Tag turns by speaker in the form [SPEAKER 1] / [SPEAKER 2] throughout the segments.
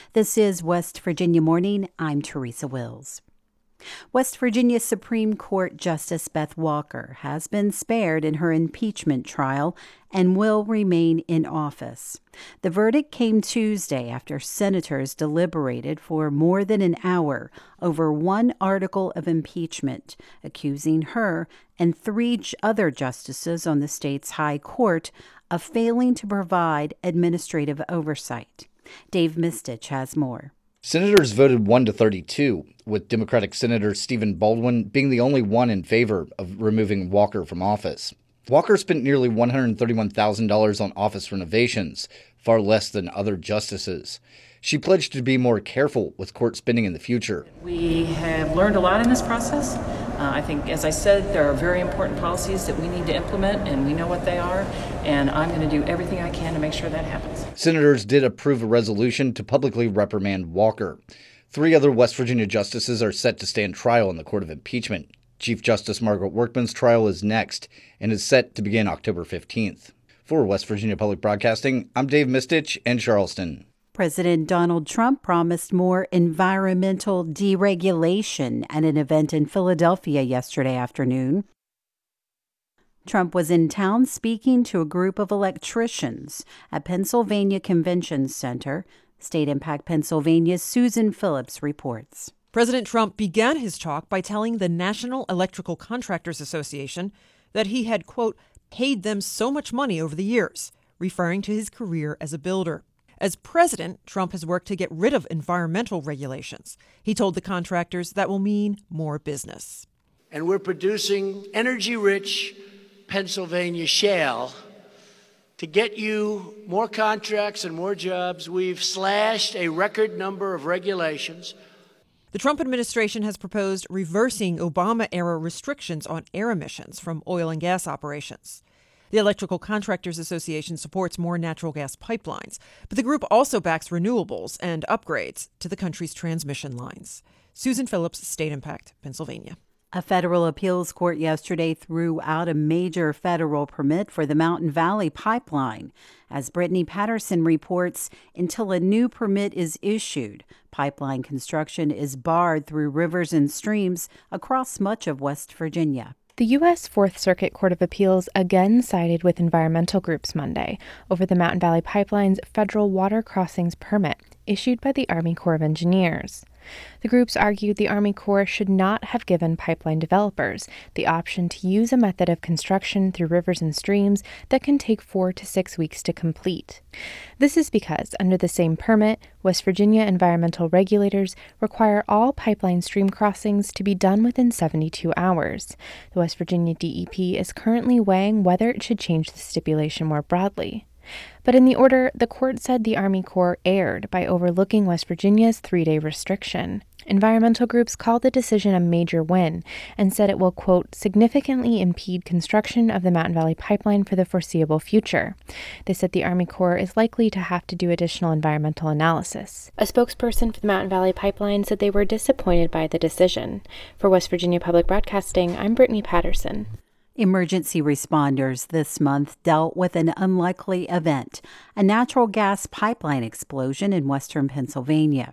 [SPEAKER 1] This is West Virginia Morning. I'm Teresa Wills. West Virginia Supreme Court Justice Beth Walker has been spared in her impeachment trial and will remain in office. The verdict came Tuesday after senators deliberated for more than an hour over one article of impeachment, accusing her and three other justices on the state's high court of failing to provide administrative oversight. Dave Mistich has more.
[SPEAKER 2] Senators voted 1-32, with Democratic Senator Stephen Baldwin being the only one in favor of removing Walker from office. Walker spent nearly $131,000 on office renovations, far less than other justices. She pledged to be more careful with court spending in the future.
[SPEAKER 3] We have learned a lot in this process. I think, as I said, there are very important policies that we need to implement, and we know what they are, and I'm going to do everything I can to make sure that happens.
[SPEAKER 2] Senators did approve a resolution to publicly reprimand Walker. 3 other West Virginia justices are set to stand trial in the Court of Impeachment. Chief Justice Margaret Workman's trial is next and is set to begin October 15th. For West Virginia Public Broadcasting, I'm Dave Mistich in Charleston.
[SPEAKER 1] President Donald Trump promised more environmental deregulation at an event in Philadelphia yesterday afternoon. Trump was in town speaking to a group of electricians at Pennsylvania Convention Center. State Impact Pennsylvania's Susan Phillips reports.
[SPEAKER 4] President Trump began his talk by telling the National Electrical Contractors Association that he had, quote, paid them so much money over the years, referring to his career as a builder. As president, Trump has worked to get rid of environmental regulations. He told the contractors that will mean more business.
[SPEAKER 5] And we're producing energy-rich Pennsylvania shale to get you more contracts and more jobs. We've slashed a record number of regulations.
[SPEAKER 4] The Trump administration has proposed reversing Obama-era restrictions on air emissions from oil and gas operations. The Electrical Contractors Association supports more natural gas pipelines, but the group also backs renewables and upgrades to the country's transmission lines. Susan Phillips, State Impact, Pennsylvania.
[SPEAKER 1] A federal appeals court yesterday threw out a major federal permit for the Mountain Valley Pipeline. As Brittany Patterson reports, until a new permit is issued, pipeline construction is barred through rivers and streams across much of West Virginia.
[SPEAKER 6] The U.S. Fourth Circuit Court of Appeals again sided with environmental groups Monday over the Mountain Valley Pipeline's federal water crossings permit issued by the Army Corps of Engineers. The groups argued the Army Corps should not have given pipeline developers the option to use a method of construction through rivers and streams that can take 4 to 6 weeks to complete. This is because, under the same permit, West Virginia environmental regulators require all pipeline stream crossings to be done within 72 hours. The West Virginia DEP is currently weighing whether it should change the stipulation more broadly. But in the order, the court said the Army Corps erred by overlooking West Virginia's 3-day restriction. Environmental groups called the decision a major win and said it will, quote, significantly impede construction of the Mountain Valley Pipeline for the foreseeable future. They said the Army Corps is likely to have to do additional environmental analysis. A spokesperson for the Mountain Valley Pipeline said they were disappointed by the decision. For West Virginia Public Broadcasting, I'm Brittany Patterson.
[SPEAKER 1] Emergency responders this month dealt with an unlikely event, a natural gas pipeline explosion in western Pennsylvania.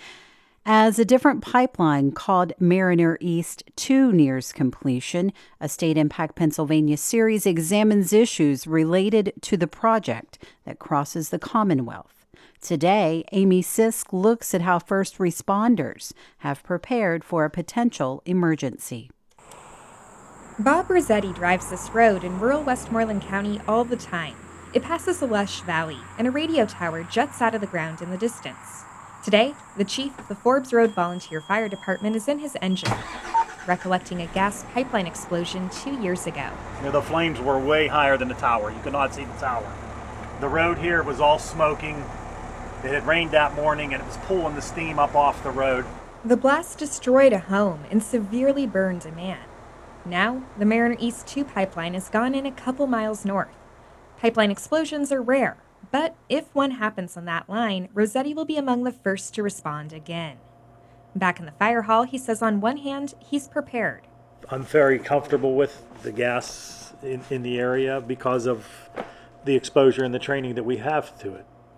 [SPEAKER 1] As a different pipeline called Mariner East 2 nears completion, a State Impact Pennsylvania series examines issues related to the project that crosses the Commonwealth. Today, Amy Sisk looks at how first responders have prepared for a potential emergency.
[SPEAKER 7] Bob Rossetti drives this road in rural Westmoreland County all the time. It passes a lush valley, and a radio tower juts out of the ground in the distance. Today, the chief of the Forbes Road Volunteer Fire Department is in his engine, recollecting a gas pipeline explosion 2 years ago.
[SPEAKER 8] The flames were way higher than the tower. You could not see the tower. The road here was all smoking. It had rained that morning, and it was pulling the steam up off the road.
[SPEAKER 7] The blast destroyed a home and severely burned a man. Now, the Mariner East 2 pipeline has gone in a couple miles north. Pipeline explosions are rare, but if one happens on that line, Rossetti will be among the first to respond again. Back in the fire hall, he says on one hand, he's prepared.
[SPEAKER 8] I'm very comfortable with the gas in the area because of the exposure and the training that we have to it.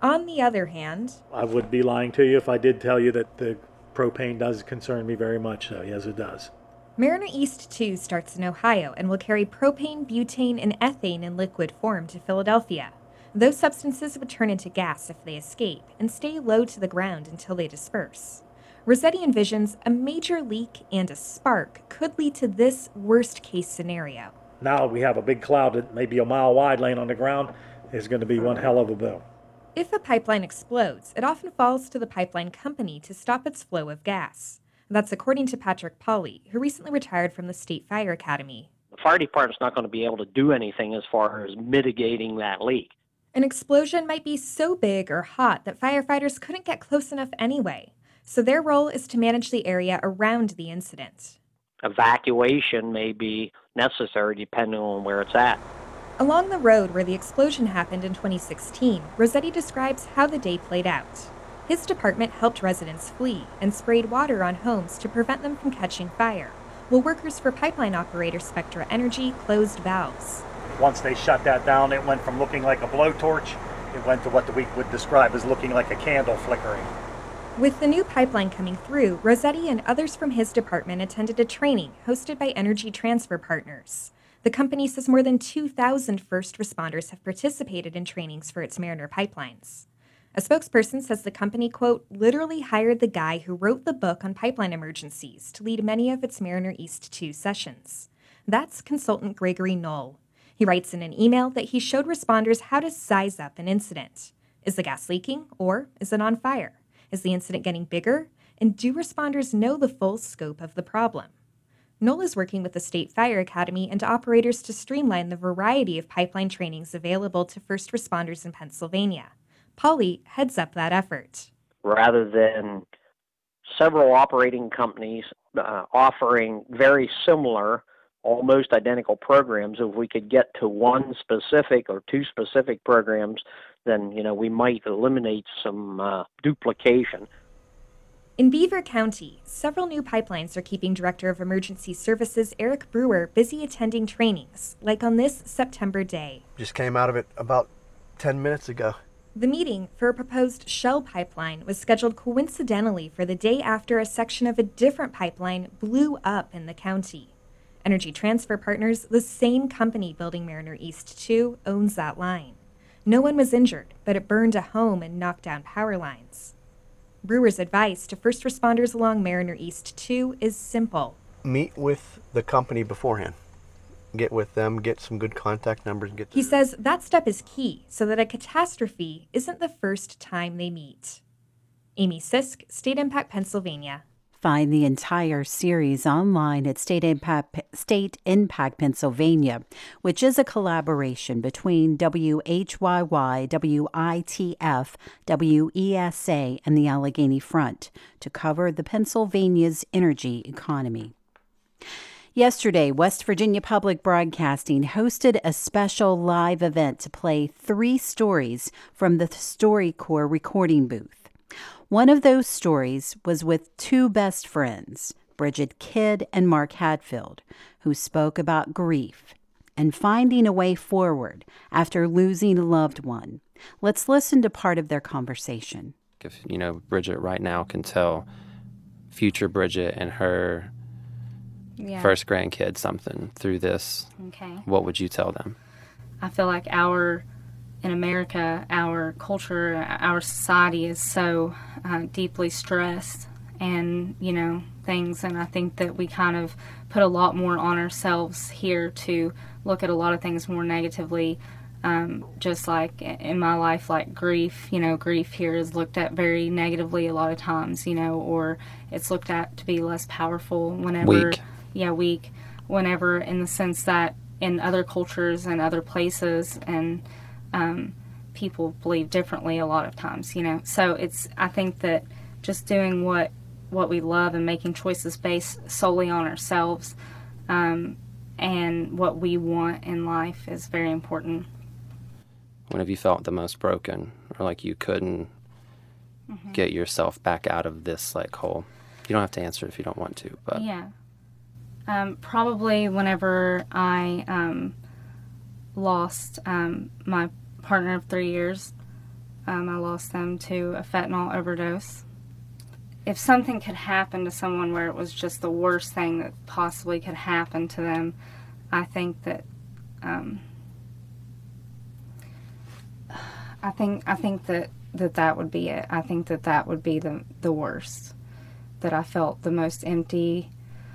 [SPEAKER 7] On the other hand,
[SPEAKER 8] I would be lying to you if I did tell you that the propane does concern me very much so. Yes, it does.
[SPEAKER 7] Mariner East 2 starts in Ohio and will carry propane, butane, and ethane in liquid form to Philadelphia. Those substances would turn into gas if they escape and stay low to the ground until they disperse. Rossetti envisions a major leak and a spark could lead to this worst-case scenario.
[SPEAKER 8] Now we have a big cloud that may be a mile wide laying on the ground. Is going to be one hell of a boom.
[SPEAKER 7] If a pipeline explodes, it often falls to the pipeline company to stop its flow of gas. That's according to Patrick Pauley, who recently retired from the State Fire Academy.
[SPEAKER 9] The fire department's not going to be able to do anything as far as mitigating that leak.
[SPEAKER 7] An explosion might be so big or hot that firefighters couldn't get close enough anyway, so their role is to manage the area around the incident.
[SPEAKER 9] Evacuation may be necessary depending on where it's at.
[SPEAKER 7] Along the road where the explosion happened in 2016, Rossetti describes how the day played out. His department helped residents flee and sprayed water on homes to prevent them from catching fire, while workers for pipeline operator Spectra Energy closed valves.
[SPEAKER 8] Once they shut that down, it went from looking like a blowtorch, it went to what we would describe as looking like a candle flickering.
[SPEAKER 7] With the new pipeline coming through, Rossetti and others from his department attended a training hosted by Energy Transfer Partners. The company says more than 2,000 first responders have participated in trainings for its Mariner pipelines. A spokesperson says the company, quote, literally hired the guy who wrote the book on pipeline emergencies to lead many of its Mariner East 2 sessions. That's consultant Gregory Knoll. He writes in an email that he showed responders how to size up an incident. Is the gas leaking, or is it on fire? Is the incident getting bigger? And do responders know the full scope of the problem? Knoll is working with the State Fire Academy and operators to streamline the variety of pipeline trainings available to first responders in Pennsylvania. Pauley heads up that effort.
[SPEAKER 9] Rather than several operating companies offering very similar, almost identical programs, if we could get to one specific or two specific programs, then, we might eliminate some duplication.
[SPEAKER 7] In Beaver County, several new pipelines are keeping Director of Emergency Services Eric Brewer busy attending trainings, like on this September day.
[SPEAKER 10] Just came out of it about 10 minutes ago.
[SPEAKER 7] The meeting for a proposed Shell pipeline was scheduled coincidentally for the day after a section of a different pipeline blew up in the county. Energy Transfer Partners, the same company building Mariner East 2, owns that line. No one was injured, but it burned a home and knocked down power lines. Brewer's advice to first responders along Mariner East 2 is simple.
[SPEAKER 10] Meet with the company beforehand. Get with them, get some good contact numbers.
[SPEAKER 7] He says that step is key so that a catastrophe isn't the first time they meet. Amy Sisk, State Impact Pennsylvania.
[SPEAKER 1] Find the entire series online at State Impact Pennsylvania, which is a collaboration between WHYY, WITF, WESA, and the Allegheny Front to cover the Pennsylvania's energy economy. Yesterday, West Virginia Public Broadcasting hosted a special live event to play 3 stories from the StoryCorps recording booth. One of those stories was with 2 best friends, Bridget Kidd and Mark Hadfield, who spoke about grief and finding a way forward after losing a loved one. Let's listen to part of their conversation.
[SPEAKER 11] If, Bridget right now can tell future Bridget and her first grandkid something through this, what would you tell them?
[SPEAKER 12] I feel like in America, our culture, our society is so deeply stressed and, things. And I think that we kind of put a lot more on ourselves here to look at a lot of things more negatively. Just like in my life, like grief, grief here is looked at very negatively a lot of times, or it's looked at to be less powerful whenever. Weak. Whenever in the sense that in other cultures and other places and people believe differently a lot of times, So I think that just doing what we love and making choices based solely on ourselves and what we want in life is very important.
[SPEAKER 11] When have you felt the most broken or like you couldn't get yourself back out of this hole? You don't have to answer it if you don't want to, but
[SPEAKER 12] probably whenever I lost my partner of 3 years, I lost them to a fentanyl overdose. If something could happen to someone where it was just the worst thing that possibly could happen to them, I think that I think that would be it. I think that would be the worst. That I felt the most empty.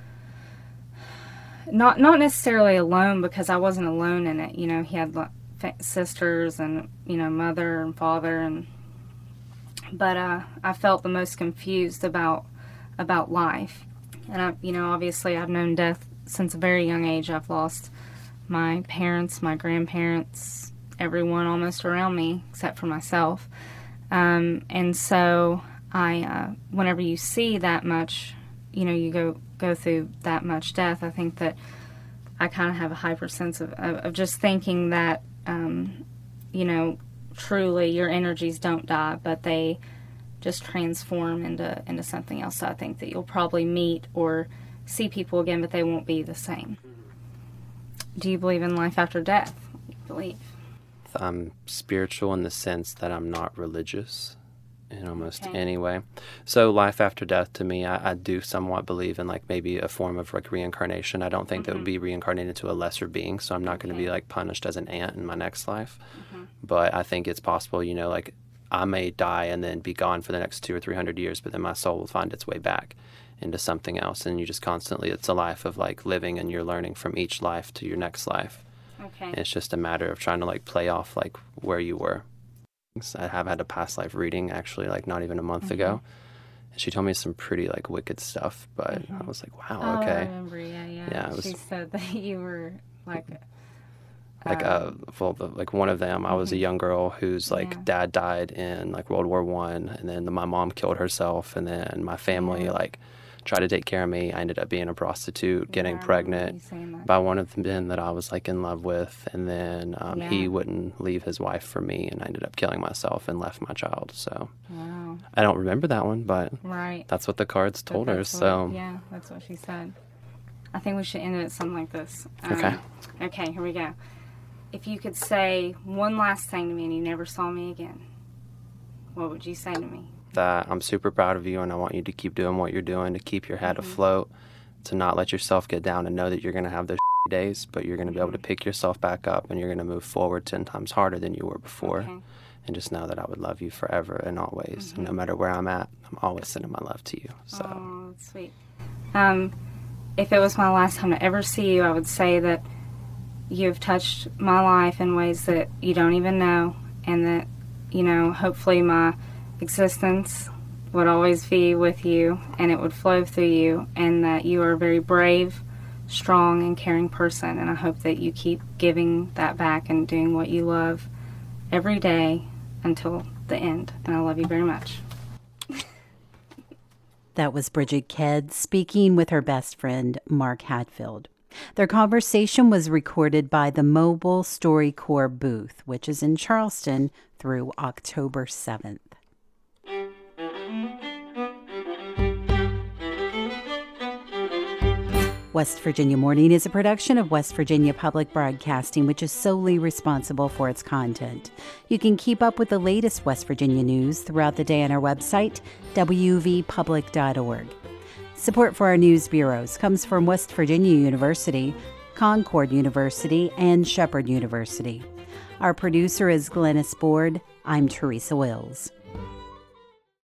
[SPEAKER 12] Not necessarily alone, because I wasn't alone in it. You know, he had sisters and, you know, mother and father, but I felt the most confused about life. And obviously I've known death since a very young age. I've lost my parents, my grandparents, everyone almost around me except for myself. And so whenever you see that much, you know, you go through that much death, I think that I kind of have a hypersense of just thinking that, you know, truly your energies don't die, but they just transform into something else. So I think that you'll probably meet or see people again, but they won't be the same. Do you believe in life after death? You believe?
[SPEAKER 11] I'm spiritual in the sense that I'm not religious in almost any way. So life after death, to me, I do somewhat believe in like maybe a form of like reincarnation. I don't think that would be reincarnated to a lesser being, so I'm not going to be like punished as an ant in my next life. But I think it's possible, you know, like I may die and then be gone for the next 200 or 300 years, but then my soul will find its way back into something else. And you just constantly, it's a life of like living, and you're learning from each life to your next life. And it's just a matter of trying to like play off like where you were. I have had a past life reading actually like not even a month ago, and she told me some pretty like wicked stuff, but I was like, wow, okay.
[SPEAKER 12] I remember, yeah. She said that you were like
[SPEAKER 11] like one of them, I was a young girl whose like dad died in like World War I, and then my mom killed herself, and then my family like tried to take care of me. I ended up being a prostitute, getting pregnant by one of the men that I was like in love with, and then he wouldn't leave his wife for me, and I ended up killing myself and left my child. So I don't remember that one, but that's what the cards told her. So
[SPEAKER 12] yeah, that's what she said. I think we should end it at something like this. Okay, here we go. If you could say one last thing to me and you never saw me again, what would you say to me?
[SPEAKER 11] That I'm super proud of you, and I want you to keep doing what you're doing, to keep your head afloat, to not let yourself get down, and know that you're going to have those days, but you're going to be able to pick yourself back up, and you're going to move forward 10 times harder than you were before. And just know that I would love you forever and always. And no matter where I'm at, I'm always sending my love to you. So.
[SPEAKER 12] Oh, that's sweet. If it was my last time to ever see you, I would say that you've touched my life in ways that you don't even know, and that, you know, hopefully my existence would always be with you, and it would flow through you, and that you are a very brave, strong, and caring person, and I hope that you keep giving that back and doing what you love every day until the end, and I love you very much.
[SPEAKER 1] That was Bridget Ked speaking with her best friend, Mark Hatfield. Their conversation was recorded by the Mobile StoryCorps booth, which is in Charleston through October 7th. West Virginia Morning is a production of West Virginia Public Broadcasting, which is solely responsible for its content. You can keep up with the latest West Virginia news throughout the day on our website, wvpublic.org. Support for our news bureaus comes from West Virginia University, Concord University, and Shepherd University. Our producer is Glennis Board. I'm Teresa Wills.